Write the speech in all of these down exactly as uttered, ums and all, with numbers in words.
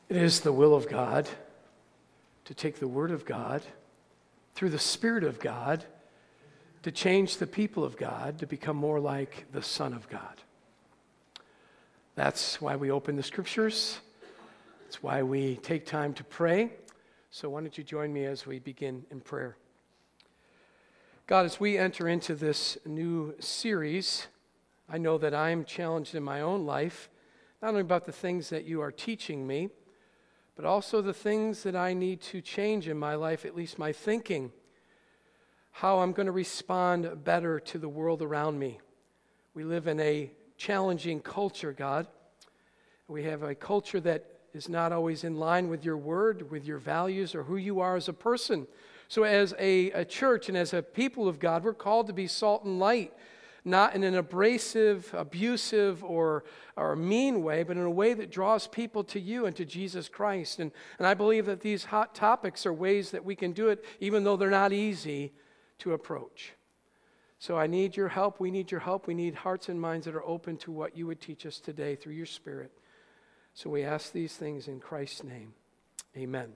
It is the will of God to take the Word of God through the Spirit of God to change the people of God to become more like the Son of God. That's why we open the Scriptures. That's why we take time to pray. So why don't you join me as we begin in prayer. God, as we enter into this new series, I know that I'm challenged in my own life, not only about the things that you are teaching me, but also the things that I need to change in my life, at least my thinking, how I'm going to respond better to the world around me. We live in a challenging culture, God. We have a culture that is not always in line with your word, with your values, or who you are as a person. So as a, a church and as a people of God, we're called to be salt and light, not in an abrasive, abusive, or, or mean way, but in a way that draws people to you and to Jesus Christ. And, and I believe that these hot topics are ways that we can do it, even though they're not easy to approach. So I need your help. We need your help. We need hearts and minds that are open to what you would teach us today through your Spirit. So we ask these things in Christ's name. Amen.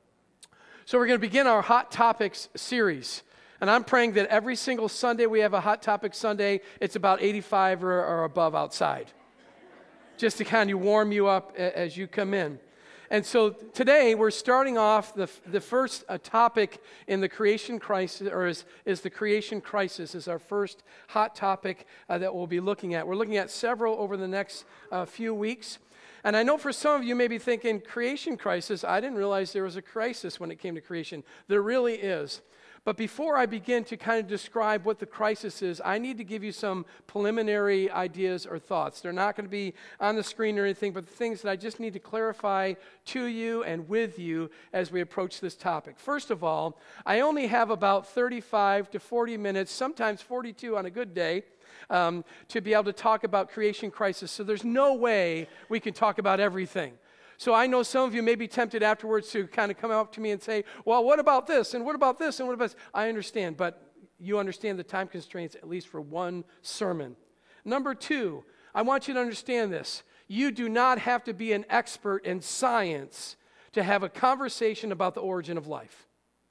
So we're going to begin our Hot Topics series. And I'm praying that every single Sunday we have a Hot Topic Sunday, it's about eighty-five or, or above outside. Just to kind of warm you up as you come in. And so today we're starting off the, the first uh, topic in the creation crisis, or is, is the creation crisis, is our first hot topic uh, that we'll be looking at. We're looking at several over the next uh, few weeks. And I know for some of you may be thinking, creation crisis, I didn't realize there was a crisis when it came to creation. There really is. But before I begin to kind of describe what the crisis is, I need to give you some preliminary ideas or thoughts. They're not going to be on the screen or anything, but the things that I just need to clarify to you and with you as we approach this topic. First of all, I only have about thirty-five to forty minutes, sometimes forty-two on a good day, um, to be able to talk about creation crisis. So there's no way we can talk about everything. So I know some of you may be tempted afterwards to kind of come up to me and say, well, what about this, and what about this, and what about this? I understand, but you understand the time constraints, at least for one sermon. Number two, I want you to understand this. You do not have to be an expert in science to have a conversation about the origin of life.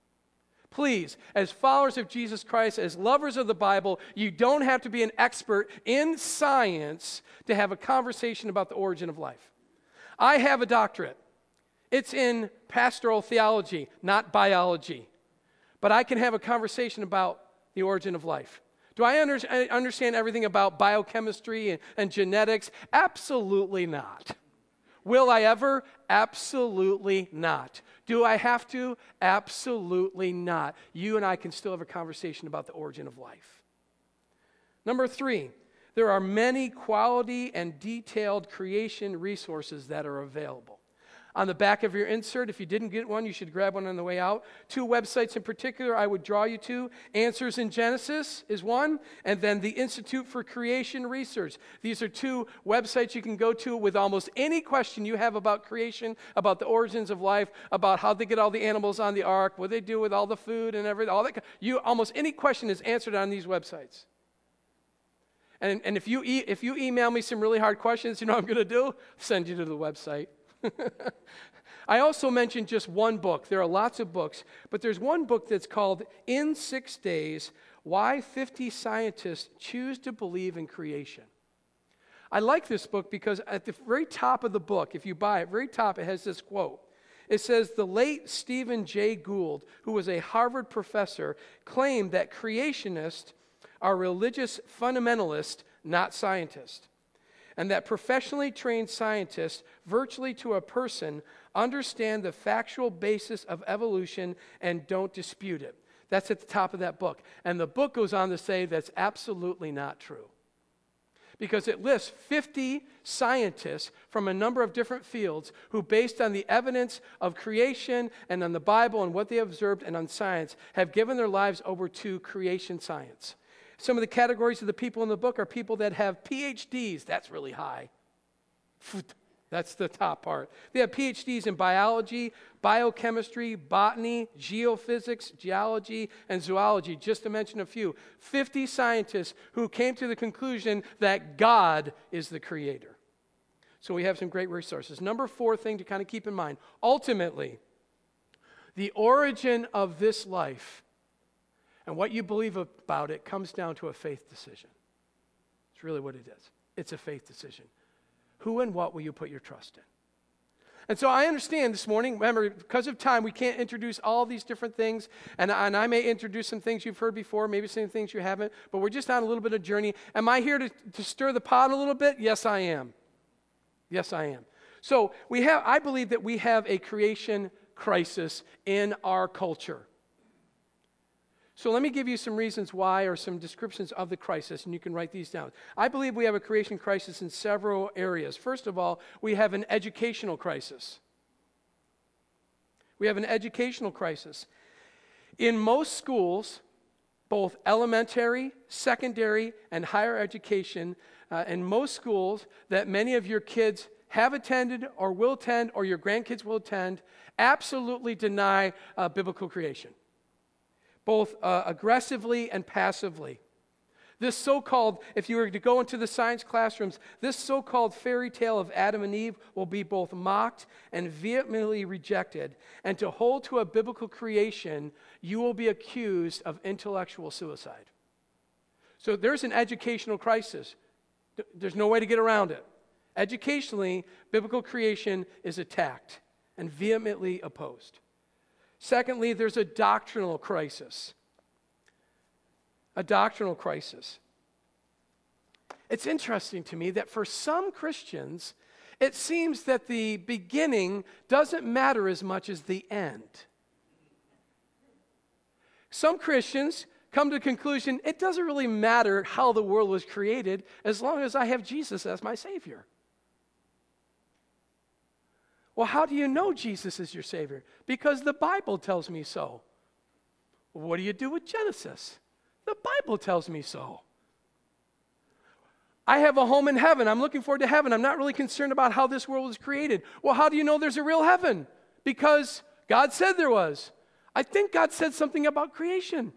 Please, as followers of Jesus Christ, as lovers of the Bible, you don't have to be an expert in science to have a conversation about the origin of life. I have a doctorate. It's in pastoral theology, not biology. But I can have a conversation about the origin of life. Do I under, understand everything about biochemistry and, and genetics? Absolutely not. Will I ever? Absolutely not. Do I have to? Absolutely not. You and I can still have a conversation about the origin of life. Number three. There are many quality and detailed creation resources that are available. On the back of your insert, if you didn't get one, you should grab one on the way out. Two websites in particular I would draw you to. Answers in Genesis is one, and then the Institute for Creation Research. These are two websites you can go to with almost any question you have about creation, about the origins of life, about how they get all the animals on the ark, what they do with all the food and everything. All that. You, almost any question is answered on these websites. And, and if you e- if you email me some really hard questions, you know what I'm going to do? Send you to the website. I also mentioned just one book. There are lots of books, but there's one book that's called In Six Days, Why fifty Scientists Choose to Believe in Creation. I like this book because at the very top of the book, if you buy it, very top, it has this quote. It says, the late Stephen Jay Gould, who was a Harvard professor, claimed that creationists are religious fundamentalists, not scientists. And that professionally trained scientists, virtually to a person, understand the factual basis of evolution and don't dispute it. That's at the top of that book. And the book goes on to say that's absolutely not true. Because it lists fifty scientists from a number of different fields who, based on the evidence of creation and on the Bible and what they observed and on science, have given their lives over to creation science. Some of the categories of the people in the book are people that have P H Ds. That's really high. That's the top part. They have P H Ds in biology, biochemistry, botany, geophysics, geology, and zoology, just to mention a few. fifty scientists who came to the conclusion that God is the creator. So we have some great resources. Number four thing to kind of keep in mind, ultimately, the origin of this life and what you believe about it comes down to a faith decision. It's really what it is. It's a faith decision. Who and what will you put your trust in? And so I understand this morning, remember, because of time, we can't introduce all these different things, and, and I may introduce some things you've heard before, maybe some things you haven't, but we're just on a little bit of a journey. Am I here to, to stir the pot a little bit? Yes, I am. Yes, I am. So we have. I believe that we have a creation crisis in our culture. So let me give you some reasons why, or some descriptions of the crisis, and you can write these down. I believe we have a creation crisis in several areas. First of all, we have an educational crisis. We have an educational crisis. In most schools, both elementary, secondary, and higher education, uh, in most schools that many of your kids have attended or will attend or your grandkids will attend, absolutely deny uh, biblical creation, both uh, aggressively and passively. This so-called, if you were to go into the science classrooms, this so-called fairy tale of Adam and Eve will be both mocked and vehemently rejected. And to hold to a biblical creation, you will be accused of intellectual suicide. So there's an educational crisis. There's no way to get around it. Educationally, biblical creation is attacked and vehemently opposed. Secondly, there's a doctrinal crisis. A doctrinal crisis. It's interesting to me that for some Christians, it seems that the beginning doesn't matter as much as the end. Some Christians come to the conclusion, it doesn't really matter how the world was created as long as I have Jesus as my Savior. Well, how do you know Jesus is your Savior? Because the Bible tells me so. Well, what do you do with Genesis? The Bible tells me so. I have a home in heaven. I'm looking forward to heaven. I'm not really concerned about how this world was created. Well, how do you know there's a real heaven? Because God said there was. I think God said something about creation.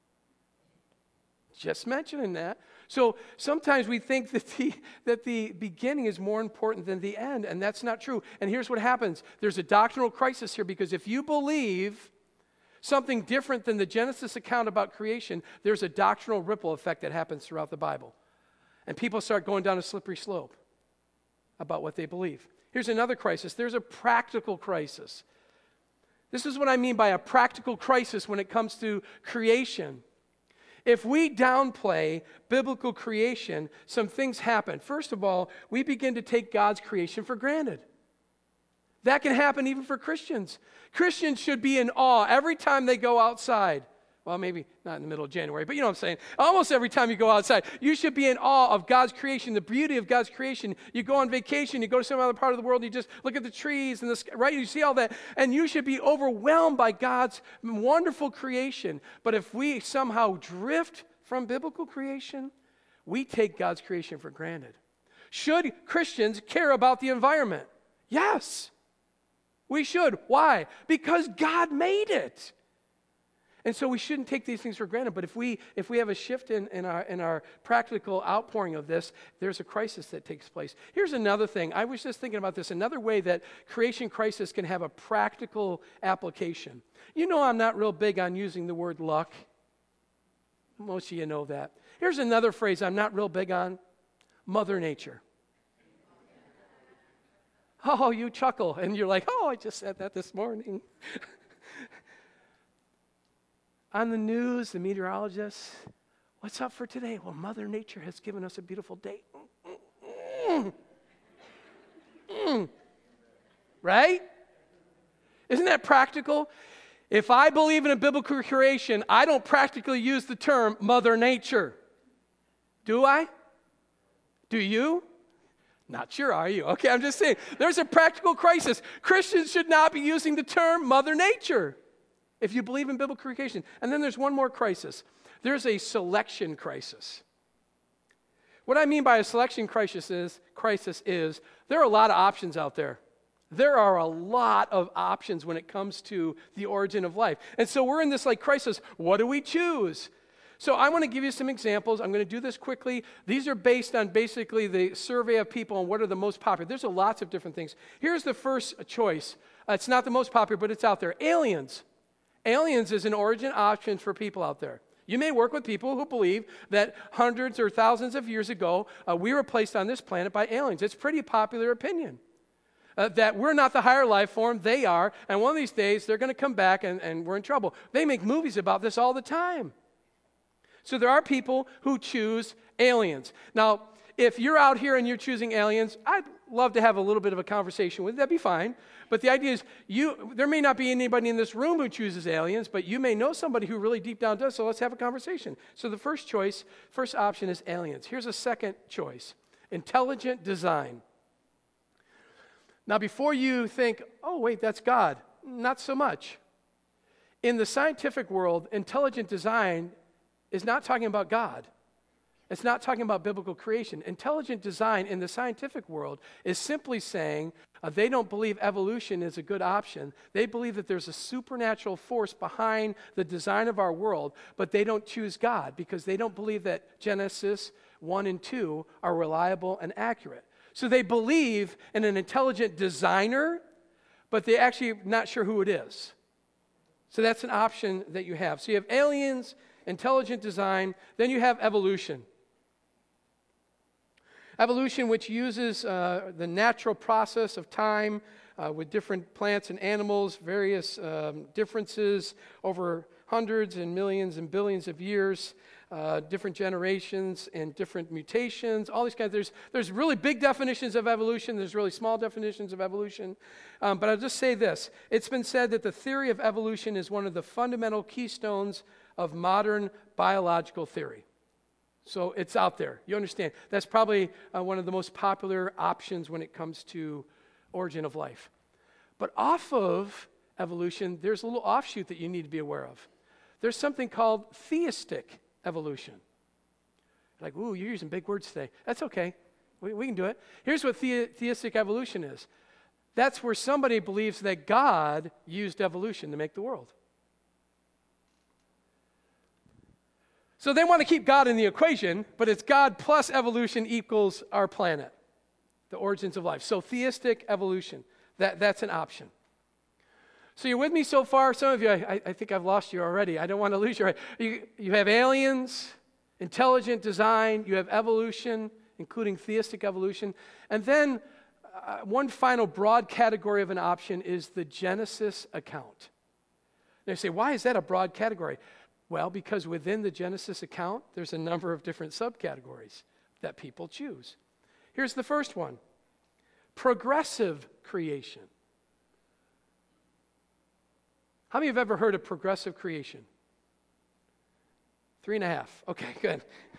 Just mentioning that. So sometimes we think that the, that the beginning is more important than the end, and that's not true. And here's what happens. There's a doctrinal crisis here, because if you believe something different than the Genesis account about creation, there's a doctrinal ripple effect that happens throughout the Bible. And people start going down a slippery slope about what they believe. Here's another crisis. There's a practical crisis. This is what I mean by a practical crisis when it comes to creation. If we downplay biblical creation, some things happen. First of all, we begin to take God's creation for granted. That can happen even for Christians. Christians should be in awe every time they go outside. Well, maybe not in the middle of January, but you know what I'm saying. Almost every time you go outside, you should be in awe of God's creation, the beauty of God's creation. You go on vacation, you go to some other part of the world, you just look at the trees and the sky, right? You see all that, and you should be overwhelmed by God's wonderful creation. But if we somehow drift from biblical creation, we take God's creation for granted. Should Christians care about the environment? Yes, we should. Why? Because God made it. And so we shouldn't take these things for granted. But if we if we have a shift in, in our in our practical outpouring of this, there's a crisis that takes place. Here's another thing. I was just thinking about this. Another way that creation crisis can have a practical application. You know, I'm not real big on using the word luck. Most of you know that. Here's another phrase I'm not real big on. Mother Nature. Oh, you chuckle. And you're like, oh, I just said that this morning. On the news, the meteorologists, what's up for today? Well, Mother Nature has given us a beautiful day. Mm. Mm. Right? Isn't that practical? If I believe in a biblical creation, I don't practically use the term Mother Nature. Do I? Do you? Not sure, are you? Okay, I'm just saying. There's a practical crisis. Christians should not be using the term Mother Nature if you believe in biblical creation. And then there's one more crisis. There's a selection crisis. What I mean by a selection crisis is, crisis is there are a lot of options out there. There are a lot of options when it comes to the origin of life. And so we're in this like crisis. What do we choose? So I want to give you some examples. I'm going to do this quickly. These are based on basically the survey of people and what are the most popular. There's a lots of different things. Here's the first choice. Uh, it's not the most popular, but it's out there. Aliens. Aliens is an origin option for people out there. You may work with people who believe that hundreds or thousands of years ago, uh, we were placed on this planet by aliens. It's a pretty popular opinion. Uh, that we're not the higher life form, they are, and one of these days they're going to come back and, and we're in trouble. They make movies about this all the time. So there are people who choose aliens. Now, if you're out here and you're choosing aliens, I'd love to have a little bit of a conversation with you. That'd be fine. But the idea is, you there may not be anybody in this room who chooses aliens, but you may know somebody who really deep down does, so let's have a conversation. So the first choice, first option is aliens. Here's a second choice, intelligent design. Now, before you think, oh, wait, that's God, not so much. In the scientific world, intelligent design is not talking about God. It's not talking about biblical creation. Intelligent design in the scientific world is simply saying uh, they don't believe evolution is a good option. They believe that there's a supernatural force behind the design of our world, but they don't choose God because they don't believe that Genesis one and two are reliable and accurate. So they believe in an intelligent designer, but they're actually not sure who it is. So that's an option that you have. So you have aliens, intelligent design, then you have evolution. Evolution, which uses uh, the natural process of time uh, with different plants and animals, various um, differences over hundreds and millions and billions of years, uh, different generations and different mutations, all these kinds. There's, there's really big definitions of evolution. There's really small definitions of evolution. Um, but I'll just say this. It's been said that the theory of evolution is one of the fundamental keystones of modern biological theory. So it's out there. You understand. That's probably uh, one of the most popular options when it comes to origin of life. But off of evolution, there's a little offshoot that you need to be aware of. There's something called theistic evolution. Like, ooh, you're using big words today. That's okay. We, we can do it. Here's what the- theistic evolution is. That's where somebody believes that God used evolution to make the world. So they want to keep God in the equation, but it's God plus evolution equals our planet, the origins of life. So theistic evolution, that, that's an option. So you're with me so far? Some of you, I, I think I've lost you already. I don't want to lose you. You, you have aliens, intelligent design, you have evolution, including theistic evolution. And then uh, one final broad category of an option is the Genesis account. Now you say, why is that a broad category? Well, because within the Genesis account, there's a number of different subcategories that people choose. Here's the first one, progressive creation. How many have ever heard of progressive creation? Three and a half. Okay, good.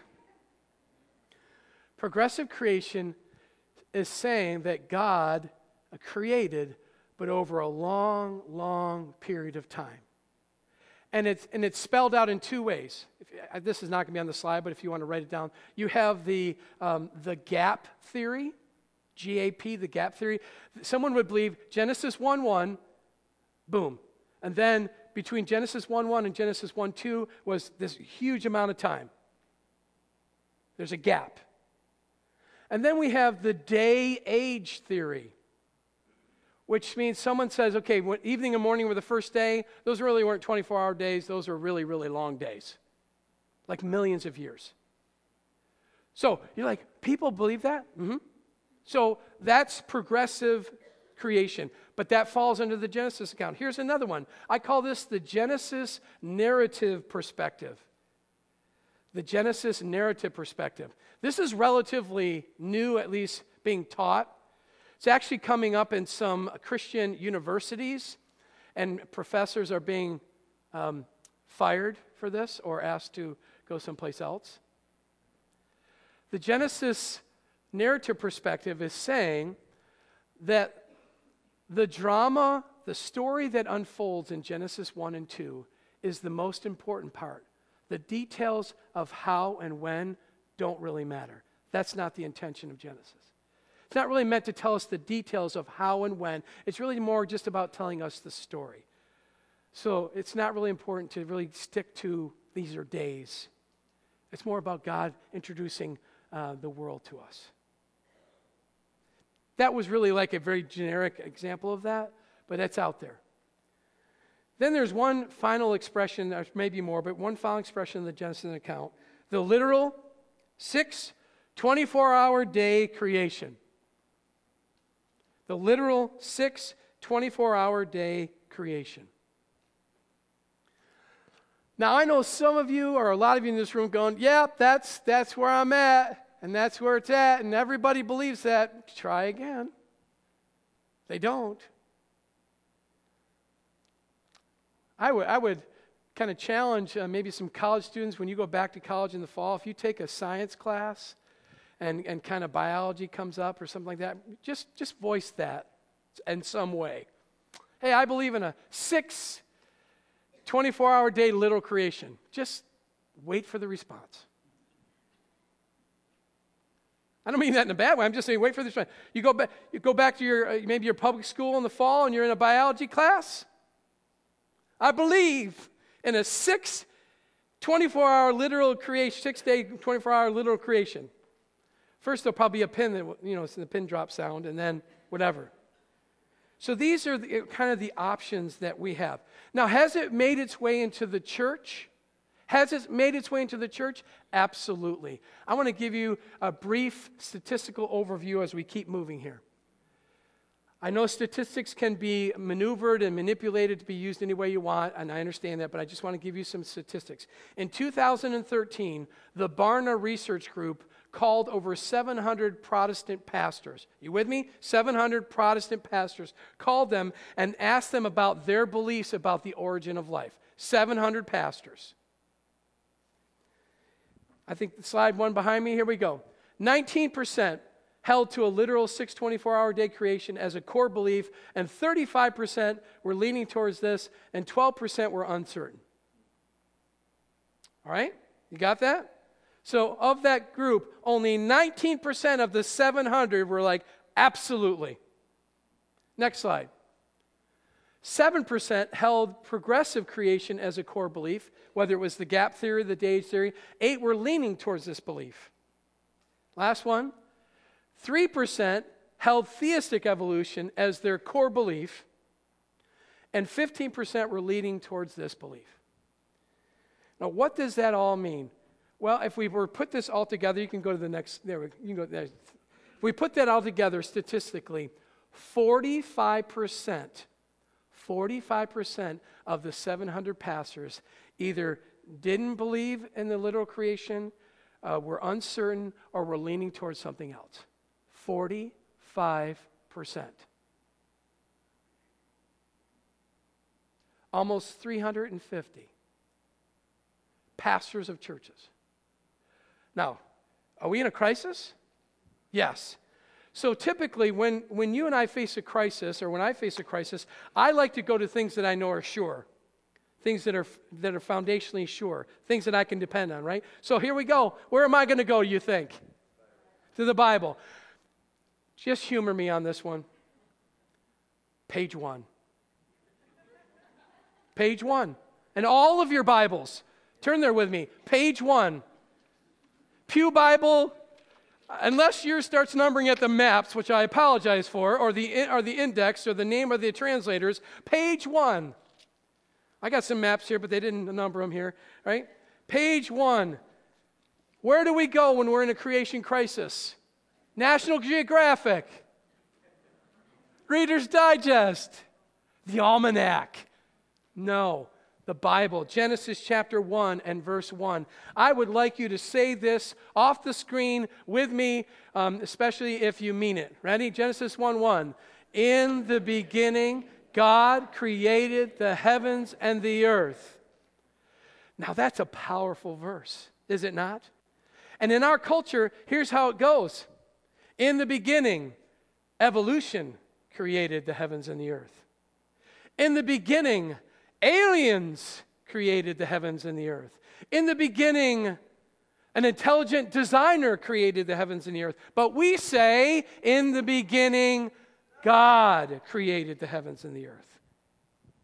Progressive creation is saying that God created, but over a long, long period of time. And it's, and it's spelled out in two ways. If, this is not going to be on the slide, but if you want to write it down, you have the, um, the gap theory, G A P, the gap theory. Someone would believe Genesis one one, boom. And then between Genesis one one and Genesis one two was this huge amount of time. There's a gap. And then we have the day-age theory, which means someone says, okay, when evening and morning were the first day, those really weren't twenty-four hour days, those are really, really long days, like millions of years. So you're like, people believe that? Mm-hmm. So that's progressive creation, but that falls under the Genesis account. Here's another one. I call this the Genesis narrative perspective. The Genesis narrative perspective. This is relatively new, at least being taught. It's actually coming up in some Christian universities, and professors are being um, fired for this or asked to go someplace else. The Genesis narrative perspective is saying that the drama, the story that unfolds in Genesis one and two is the most important part. The details of how and when don't really matter. That's not the intention of Genesis. It's not really meant to tell us the details of how and when. It's really more just about telling us the story. So it's not really important to really stick to these are days. It's more about God introducing uh, the world to us. That was really like a very generic example of that, but that's out there. Then there's one final expression, there's maybe more, but one final expression in the Genesis account. The literal six twenty-four hour day creation. The literal six twenty-four hour day creation. Now, I know some of you, or a lot of you in this room, going, yep, that's, that's where I'm at, and that's where it's at, and everybody believes that. Try again. They don't. I would, I would kind of challenge uh, maybe some college students when you go back to college in the fall, if you take a science class and, and kind of biology comes up or something like that, just, just voice that in some way. Hey, I believe in a six twenty-four hour day literal creation. Just wait for the response. I don't mean that in a bad way. I'm just saying wait for the response. You go back, you go back to your uh, maybe your public school in the fall and you're in a biology class. I believe in a six twenty-four hour literal creation, six day twenty-four hour literal creation. First there'll probably be a pin that, you know, it's the pin drop sound, and then whatever. So these are the, kind of the options that we have. Now, has it made its way into the church? Has it made its way into the church? Absolutely. I want to give you a brief statistical overview as we keep moving here. I know statistics can be maneuvered and manipulated to be used any way you want, and I understand that, but I just want to give you some statistics. In two thousand thirteen, the Barna Research Group called over seven hundred Protestant pastors. You with me? seven hundred Protestant pastors. Called them and asked them about their beliefs about the origin of life. seven hundred pastors. I think the slide one behind me, here we go. nineteen percent held to a literal six twenty-four hour day creation as a core belief, and thirty-five percent were leaning towards this, and twelve percent were uncertain. All right? You got that? So of that group, only nineteen percent of the seven hundred were like, absolutely. Next slide. seven percent held progressive creation as a core belief, whether it was the gap theory, the day theory. eight were leaning towards this belief. Last one. three percent held theistic evolution as their core belief, and fifteen percent were leaning towards this belief. Now, what does that all mean? Well, if we were to put this all together, you can go to the next, there we, you can go there. If we put that all together statistically, forty-five percent, forty-five percent of the seven hundred pastors either didn't believe in the literal creation, uh, were uncertain, or were leaning towards something else. forty-five percent. Almost three hundred fifty pastors of churches. Now, are we in a crisis? Yes. So typically when, when you and I face a crisis, or when I face a crisis, I like to go to things that I know are sure. Things that are that are foundationally sure. Things that I can depend on, right? So here we go. Where am I going to go, you think? To the Bible. Just humor me on this one. Page one. Page one. And all of your Bibles. Turn there with me. Page one. Pew Bible, unless yours starts numbering at the maps, which I apologize for, or the, or the index, or the name of the translators, page one. I got some maps here, but they didn't number them here, right? Page one. Where do we go when we're in a creation crisis? National Geographic, Reader's Digest, the Almanac. No. The Bible, Genesis chapter one and verse one. I would like you to say this off the screen with me, um, especially if you mean it. Ready? Genesis one one. In the beginning, God created the heavens and the earth. Now that's a powerful verse, is it not? And in our culture, here's how it goes. In the beginning, evolution created the heavens and the earth. In the beginning, aliens created the heavens and the earth. In the beginning, an intelligent designer created the heavens and the earth. But we say, in the beginning, God created the heavens and the earth.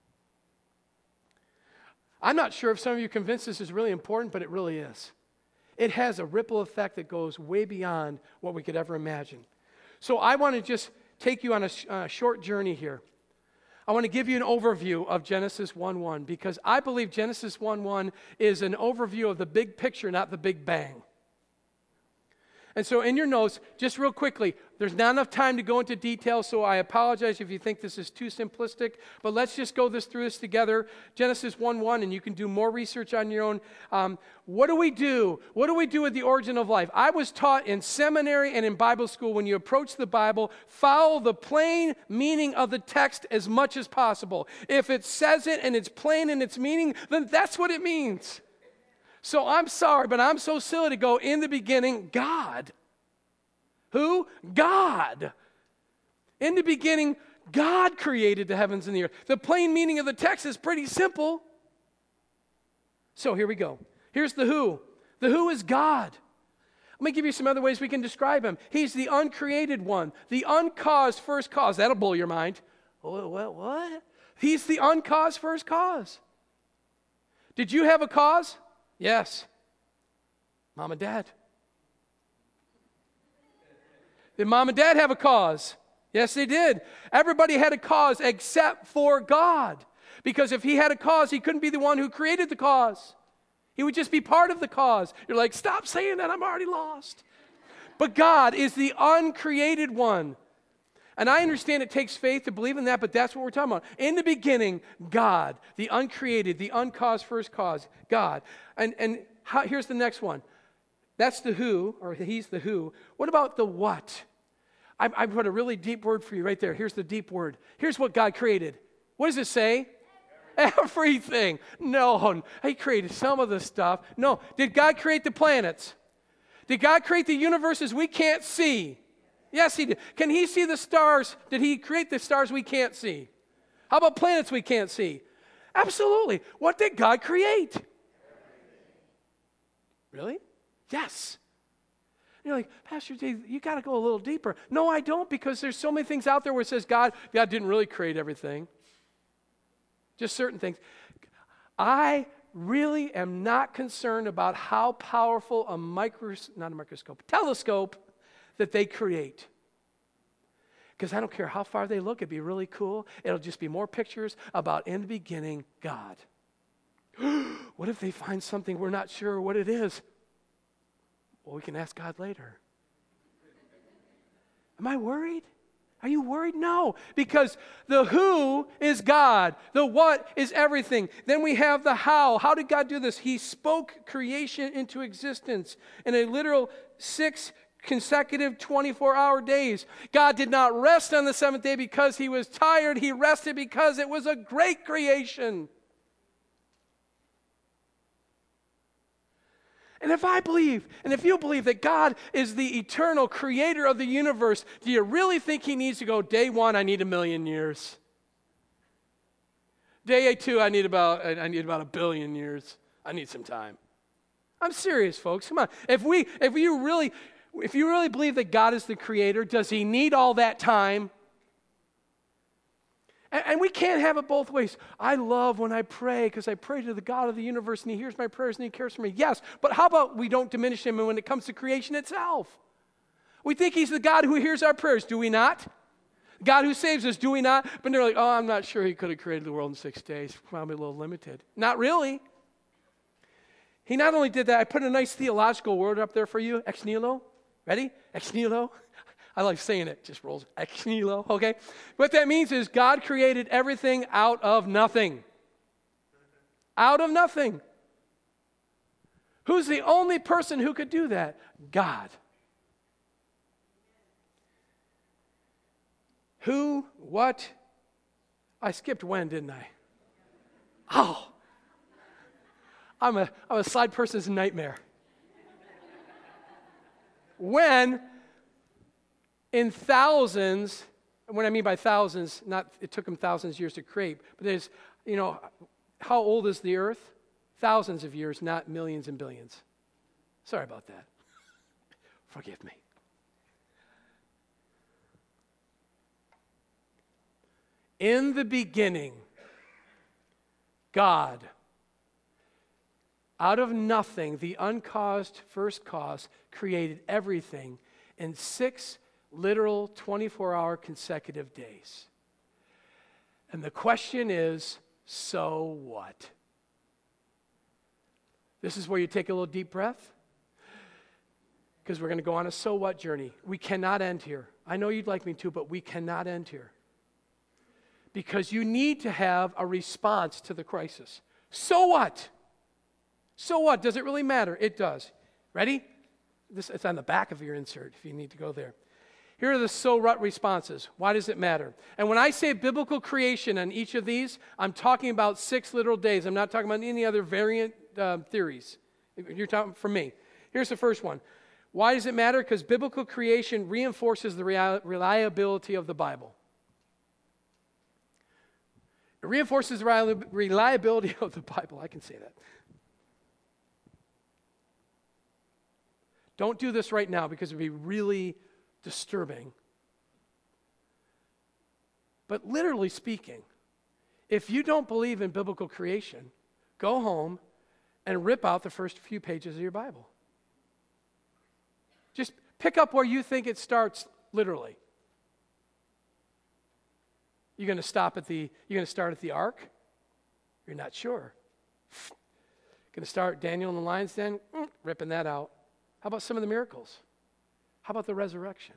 I'm not sure if some of you are convinced this is really important, but it really is. it has a ripple effect that goes way beyond what we could ever imagine. So I want to just take you on a, sh- a short journey here. I want to give you an overview of Genesis one one because I believe Genesis one one is an overview of the big picture, not the Big Bang. And so in your notes, just real quickly, there's not enough time to go into detail, so I apologize if you think this is too simplistic, but let's just go this through this together. Genesis one one, and you can do more research on your own. Um, what do we do? What do we do with the origin of life? I was taught in seminary and in Bible school, when you approach the Bible, follow the plain meaning of the text as much as possible. If it says it and it's plain in its meaning, then that's what it means. So I'm sorry, but I'm so silly to go, in the beginning, God. Who? God. In the beginning, God created the heavens and the earth. The plain meaning of the text is pretty simple. So here we go. Here's the who. The who is God. Let me give you some other ways we can describe him. He's the uncreated one, the uncaused first cause. That'll blow your mind. What? What? What? He's the uncaused first cause. Did you have a cause? Yes. Mom and Dad. Did Mom and Dad have a cause? Yes, they did. Everybody had a cause except for God. Because if he had a cause, he couldn't be the one who created the cause. He would just be part of the cause. You're like, stop saying that, I'm already lost. But God is the uncreated one. And I understand it takes faith to believe in that, but that's what we're talking about. In the beginning, God, the uncreated, the uncaused first cause, God. And, and how, here's the next one. That's the who, or he's the who. What about the what? I, I put a really deep word for you right there. Here's the deep word. Here's what God created. What does it say? Everything. No, he created some of the stuff. No. Did God create the planets? Did God create the universes we can't see? Yes, he did. Can he see the stars? Did he create the stars we can't see? How about planets we can't see? Absolutely. What did God create? Really? Yes. You're like, Pastor J, you got to go a little deeper. No, I don't, because there's so many things out there where it says God, God didn't really create everything. Just certain things. I really am not concerned about how powerful a micros, not a microscope, telescope that they create. Because I don't care how far they look, it'd be really cool. It'll just be more pictures about in the beginning, God. What if they find something we're not sure what it is? Well, we can ask God later. Am I worried? Are you worried? No, because the who is God. The what is everything. Then we have the how. How did God do this? He spoke creation into existence in a literal six consecutive twenty-four hour days. God did not rest on the seventh day because he was tired. He rested because it was a great creation. And if I believe, and if you believe that God is the eternal creator of the universe, do you really think he needs to go, day one, I need a million years? Day two, I need about, I need about a billion years. I need some time. I'm serious, folks. Come on. If we, if you really, if you really believe that God is the creator, does he need all that time? And, and we can't have it both ways. I love when I pray because I pray to the God of the universe and he hears my prayers and he cares for me. Yes, but how about we don't diminish him when it comes to creation itself? We think he's the God who hears our prayers, do we not? God who saves us, do we not? But they're like, oh, I'm not sure he could have created the world in six days. Probably a little limited. Not really. He not only did that, I put a nice theological word up there for you, ex nihilo. Ready? Ex nihilo. I like saying it, just rolls. Ex nihilo, okay? What that means is God created everything out of nothing. Out of nothing. Who's the only person who could do that? God. Who, what? I skipped when, didn't I? Oh. I'm a, I'm a slide person's nightmare. When, in thousands, and what I mean by thousands, not it took them thousands of years to create, but there's, you know, how old is the earth? Thousands of years, not millions and billions. Sorry about that. Forgive me. In the beginning, God. Out of nothing, the uncaused first cause created everything in six literal twenty-four hour consecutive days. And the question is, so what? This is where you take a little deep breath, because we're going to go on a so what journey. We cannot end here. I know you'd like me to, but we cannot end here. Because you need to have a response to the crisis. So what? So what? Does it really matter? It does. Ready? This, it's on the back of your insert if you need to go there. Here are the so what responses. Why does it matter? And when I say biblical creation on each of these, I'm talking about six literal days. I'm not talking about any other variant uh, theories. You're talking from me. Here's the first one. Why does it matter? Because biblical creation reinforces the real, reliability of the Bible. It reinforces the reliability of the Bible. I can say that. Don't do this right now because it would be really disturbing. But literally speaking, if you don't believe in biblical creation, go home and rip out the first few pages of your Bible. Just pick up where you think it starts literally. You're going to stop at the, you're going to start at the ark? You're not sure. Going to start Daniel in the lion's den? Mm, ripping that out. How about some of the miracles? How about the resurrection?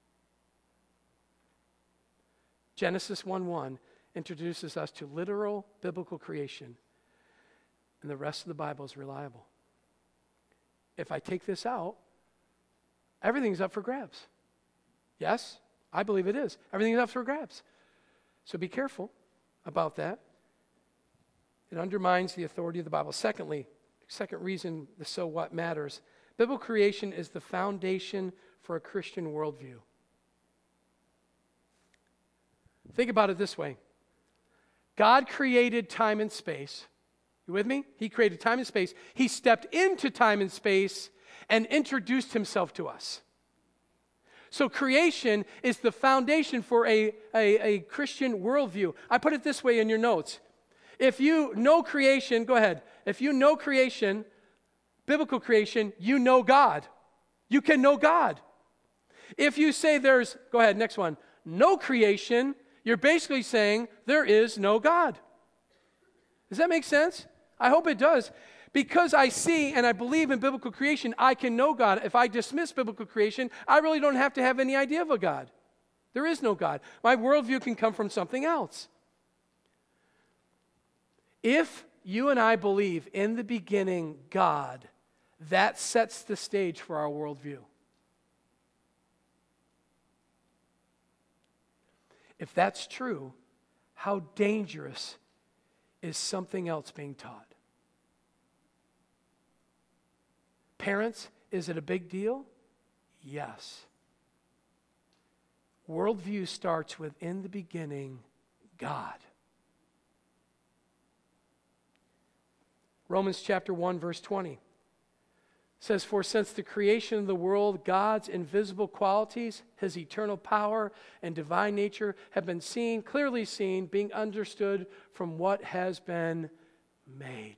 Genesis one one introduces us to literal biblical creation, and the rest of the Bible is reliable. If I take this out, everything's up for grabs. Yes, I believe it is. Everything's up for grabs. So be careful about that. It undermines the authority of the Bible. Secondly, second reason the so what matters. Biblical creation is the foundation for a Christian worldview. Think about it this way. God created time and space. You with me? He created time and space. He stepped into time and space and introduced himself to us. So creation is the foundation for a, a, a Christian worldview. I put it this way in your notes. If you know creation, go ahead. If you know creation, biblical creation, you know God. You can know God. If you say there's, go ahead, next one, no creation, you're basically saying there is no God. Does that make sense? I hope it does. Because I see and I believe in biblical creation, I can know God. If I dismiss biblical creation, I really don't have to have any idea of a God. There is no God. My worldview can come from something else. If you and I believe in the beginning God, that sets the stage for our worldview. If that's true, how dangerous is something else being taught? Parents, is it a big deal? Yes. Worldview starts with, in the beginning, God. Romans chapter one, verse twenty says, for since the creation of the world, God's invisible qualities, his eternal power and divine nature have been seen, clearly seen, being understood from what has been made.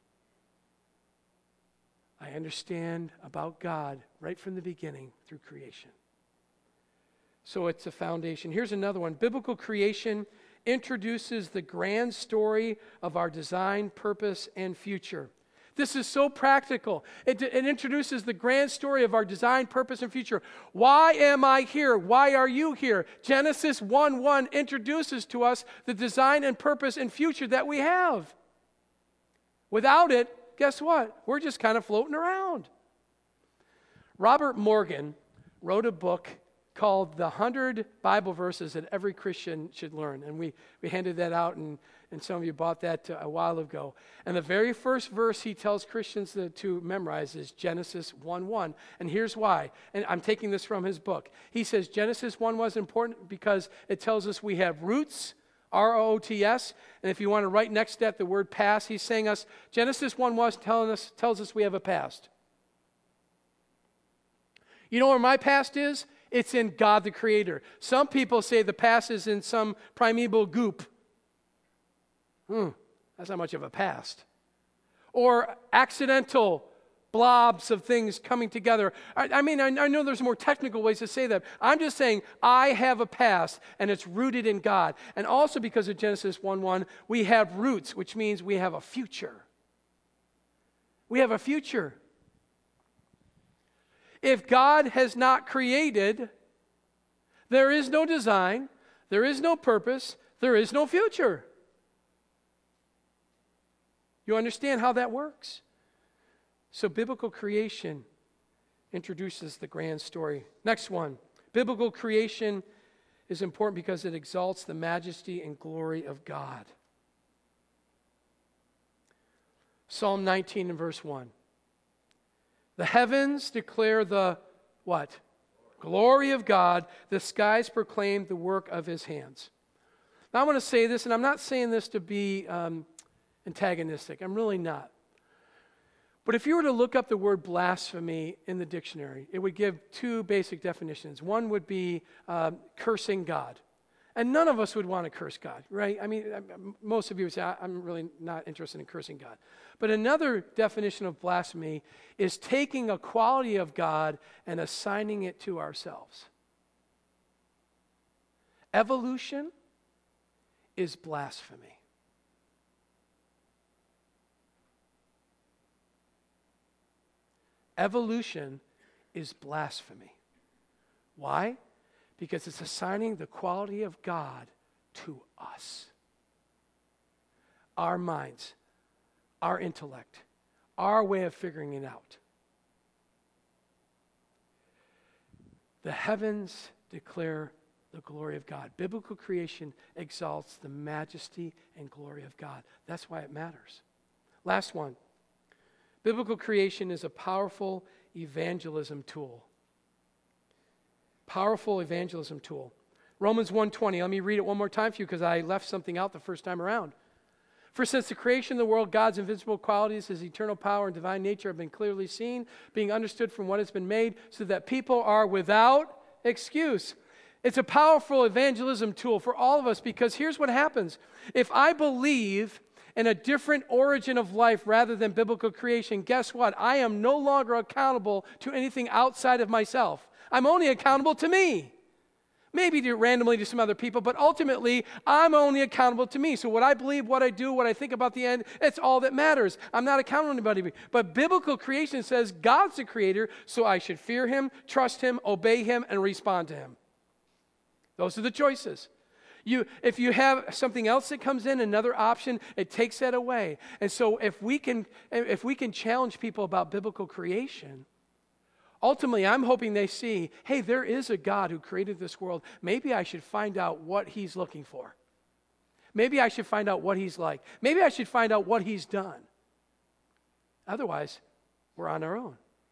I understand about God right from the beginning through creation. So it's a foundation. Here's another one. Biblical creation introduces the grand story of our design, purpose, and future. This is so practical. It, it introduces the grand story of our design, purpose, and future. Why am I here? Why are you here? Genesis one one introduces to us the design and purpose and future that we have. Without it, guess what? We're just kind of floating around. Robert Morgan wrote a book called The one hundred Bible Verses That Every Christian Should Learn. And we, we handed that out, and, and some of you bought that a while ago. And the very first verse he tells Christians to, to memorize is Genesis one one. And here's why. And I'm taking this from his book. He says Genesis one one is important because it tells us we have roots, R O O T S, and if you want to write next to that the word past, he's saying us, Genesis one one telling us, tells us we have a past. You know where my past is? It's in God the Creator. Some people say the past is in some primeval goop. Hmm, that's not much of a past. or accidental blobs of things coming together. I, I mean, I, I know there's more technical ways to say that. I'm just saying I have a past, and it's rooted in God. And also because of Genesis one one, we have roots, which means we have a future. We have a future. If God has not created, there is no design, there is no purpose, there is no future. You understand how that works? So biblical creation introduces the grand story. Next one. Biblical creation is important because it exalts the majesty and glory of God. Psalm nineteen and verse one. The heavens declare the what? Glory of God. The skies proclaim the work of his hands. Now I want to say this, and I'm not saying this to be um, antagonistic. I'm really not. But if you were to look up the word blasphemy in the dictionary, it would give two basic definitions. One would be um, cursing God. And none of us would want to curse God, right? I mean, most of you would say, I'm really not interested in cursing God. But another definition of blasphemy is taking a quality of God and assigning it to ourselves. Evolution is blasphemy. Evolution is blasphemy. Why? Because it's assigning the quality of God to us. Our minds, our intellect, our way of figuring it out. The heavens declare the glory of God. Biblical creation exalts the majesty and glory of God. That's why it matters. Last one. Biblical creation is a powerful evangelism tool. Powerful evangelism tool. Romans one twenty. Let me read it one more time for you because I left something out the first time around. For since the creation of the world, God's invisible qualities, his eternal power and divine nature have been clearly seen, being understood from what has been made, so that people are without excuse. It's a powerful evangelism tool for all of us because here's what happens. If I believe in a different origin of life rather than biblical creation, guess what? I am no longer accountable to anything outside of myself. I'm only accountable to me. Maybe to randomly to some other people, but ultimately, I'm only accountable to me. So what I believe, what I do, what I think about the end, it's all that matters. I'm not accountable to anybody. But biblical creation says God's the creator, so I should fear him, trust him, obey him, and respond to him. Those are the choices. You, if you have something else that comes in, another option, it takes that away. And so if we can, if we can challenge people about biblical creation, ultimately I'm hoping they see, hey, there is a God who created this world. Maybe I should find out what he's looking for. Maybe I should find out what he's like. Maybe I should find out what he's done. Otherwise, we're on our own.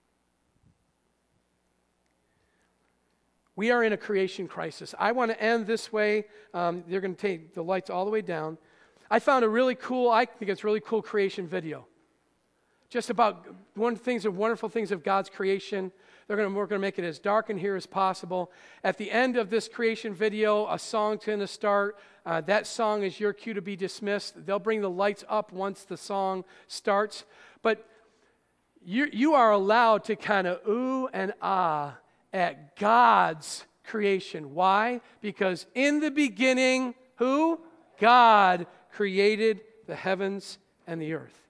We are in a creation crisis. I want to end this way. Um, they're going to take the lights all the way down. I found a really cool, I think it's really cool creation video. Just about one things of wonderful things of God's creation. They're going to, we're going to make it as dark in here as possible. At the end of this creation video, a song's going to start. Uh, that song is your cue to be dismissed. They'll bring the lights up once the song starts. But you, you are allowed to kind of ooh and ah at God's creation. Why? Because in the beginning, who? God created the heavens and the earth.